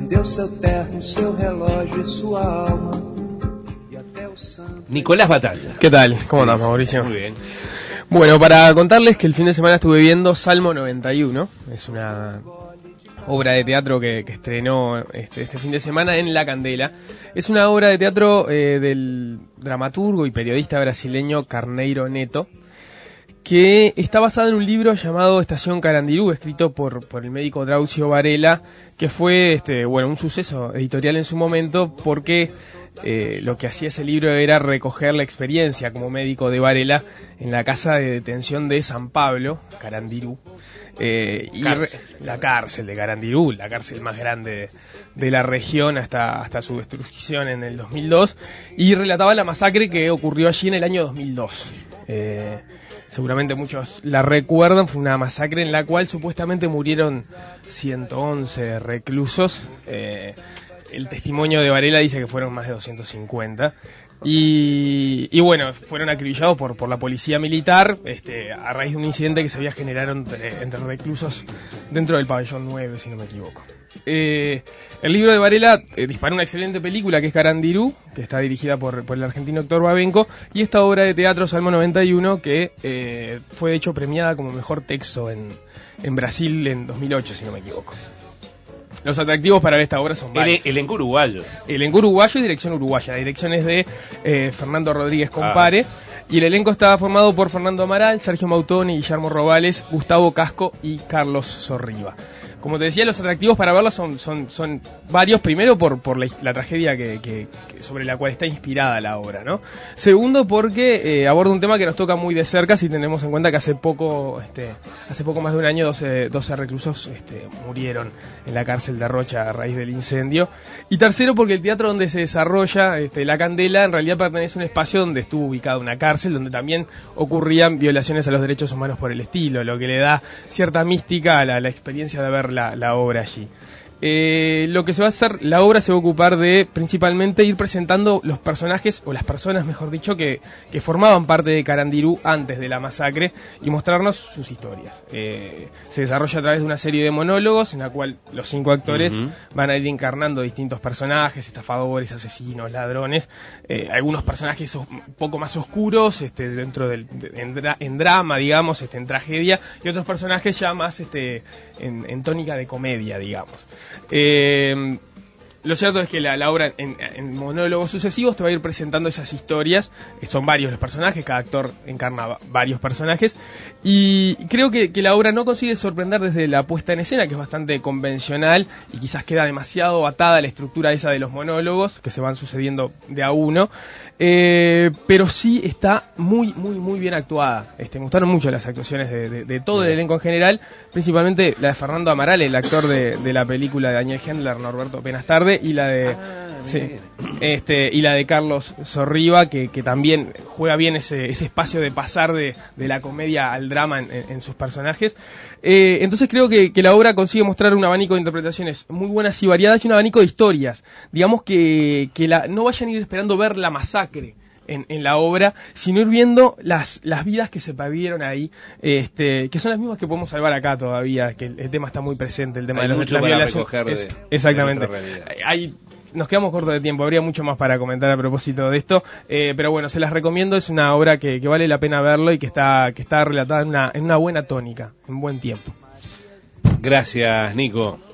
perdeu seu terno, seu relógio e sua alma. Nicolás Batalla. ¿Qué tal? ¿Cómo andás, Mauricio? Muy bien. Bueno, para contarles que el fin de semana estuve viendo Salmo 91. Es una obra de teatro que estrenó este fin de semana en La Candela. Es una obra de teatro del dramaturgo y periodista brasileño Carneiro Neto, que está basada en un libro llamado Estación Carandiru, escrito por el médico Drauzio Varela, que fue un suceso editorial en su momento, porque lo que hacía ese libro era recoger la experiencia como médico de Varela en la casa de detención de San Pablo, Carandiru, la cárcel de Carandiru, la cárcel más grande de la región hasta su destrucción en el 2002, y relataba la masacre que ocurrió allí en el año 2002. Seguramente muchos la recuerdan. Fue una masacre en la cual supuestamente murieron 111 reclusos. El testimonio de Varela dice que fueron más de 250. Y bueno, fueron acribillados por la policía militar a raíz de un incidente que se había generado entre reclusos dentro del pabellón 9, si no me equivoco. El libro de Varela disparó una excelente película que es Carandiru, que está dirigida por el argentino Héctor Babenco, y esta obra de teatro Salmo 91 que fue de hecho premiada como mejor texto en Brasil en 2008, si no me equivoco. Los atractivos para esta obra son varios. Elenco uruguayo. Elenco uruguayo y dirección uruguaya. La dirección es de Fernando Rodríguez Compare. Y el elenco está formado por Fernando Amaral, Sergio Mautoni, Guillermo Robales, Gustavo Casco y Carlos Sorriba. Como te decía, los atractivos para verla son varios. Primero por la tragedia que sobre la cual está inspirada la obra, ¿no? Segundo porque aborda un tema que nos toca muy de cerca, si tenemos en cuenta que hace poco más de un año 12 reclusos murieron en la cárcel de Rocha a raíz del incendio. Y tercero porque el teatro donde se desarrolla La Candela en realidad pertenece a un espacio donde estuvo ubicada una cárcel, donde también ocurrían violaciones a los derechos humanos por el estilo, lo que le da cierta mística a la experiencia de ver la obra allí. Lo que se va a hacer, la obra se va a ocupar de principalmente ir presentando los personajes, o las personas mejor dicho, que formaban parte de Carandiru antes de la masacre, y mostrarnos sus historias. Se desarrolla a través de una serie de monólogos en la cual los 5 actores van a ir encarnando distintos personajes, estafadores, asesinos, ladrones, algunos personajes un poco más oscuros dentro en drama, digamos, en tragedia, y otros personajes ya más en tónica de comedia, digamos. Lo cierto es que la obra en monólogos sucesivos te va a ir presentando esas historias. Son varios los personajes, cada actor encarna varios personajes, y creo que la obra no consigue sorprender desde la puesta en escena, que es bastante convencional y quizás queda demasiado atada a la estructura esa de los monólogos que se van sucediendo de a uno, pero sí está muy bien actuada. Me gustaron mucho las actuaciones de todo el elenco en general, principalmente la de Fernando Amaral, el actor de la película de Daniel Hendler, Norberto Apenas Tarde, y la de y la de Carlos Sorriba, que también juega bien ese espacio de pasar de la comedia al drama en sus personajes. Entonces creo que la obra consigue mostrar un abanico de interpretaciones muy buenas y variadas, y un abanico de historias, digamos que no vayan a ir esperando ver la masacre en la obra, sino ir viendo las vidas que se perdieron ahí, que son las mismas que podemos salvar acá todavía, que el tema está muy presente, el tema de las violaciones. Exactamente. Nos quedamos cortos de tiempo, habría mucho más para comentar a propósito de esto, pero bueno, se las recomiendo. Es una obra que vale la pena verlo y que está relatada en una buena tónica, en buen tiempo. Gracias, Nico.